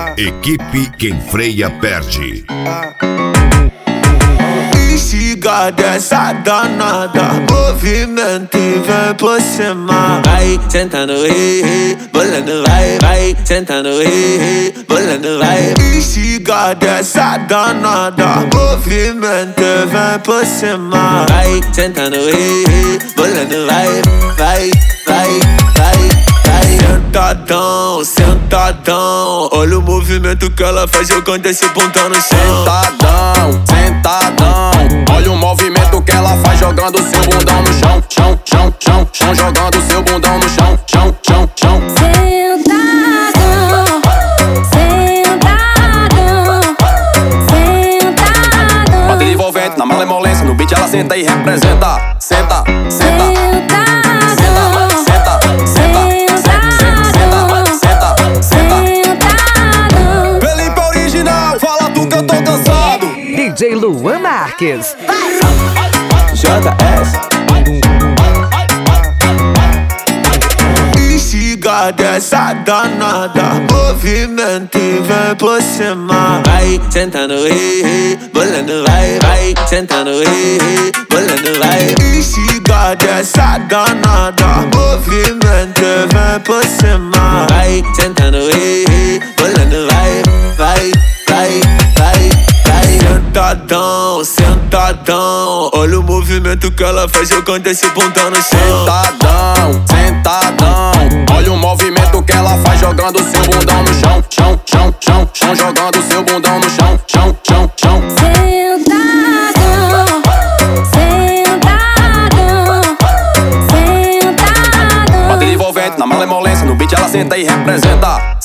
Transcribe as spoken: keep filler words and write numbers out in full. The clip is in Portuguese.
Equipe Quem Freia Perde. Instiga dessa danada, movimento e vem por cima. Vai sentando, ei, ei, bolando, vai, vai sentando, ei, ei, bolando, vai. Instiga dessa danada, movimento e vem por cima. Vai sentando, ei, ei, bolando, vai, vai, vai, vai. Sentadão, sentadão, olha o movimento que ela faz jogando esse bundão no chão. Sentadão, sentadão, olha o movimento que ela faz jogando seu bundão no chão. Chão, chão, chão, chão, jogando seu bundão no chão. Chão, chão, chão. Sentadão, sentadão, sentadão. Bota envolvente na malemolência, no beat ela senta e representa. Senta, senta. D J Luan Marques. J S. Instiga dessa danada, movimento e vem por cima. Vai sentando, ei, ei, bolando, vai, vai sentando, ei, ei, bolando, vai. Instiga dessa danada, movimento e vem por cima. Vai sentando, ei, ei, bolando, vai, vai, vai, vai. Sentadão, sentadão, olha o movimento que ela faz jogando esse bundão no chão. Sentadão, sentadão, olha o movimento que ela faz jogando seu bundão no chão. Chão, chão, chão, chão, jogando seu bundão no chão. Chão, chão, chão. Sentadão, sentadão, sentadão. Bota envolvente na malemolência, no beat ela senta e representa.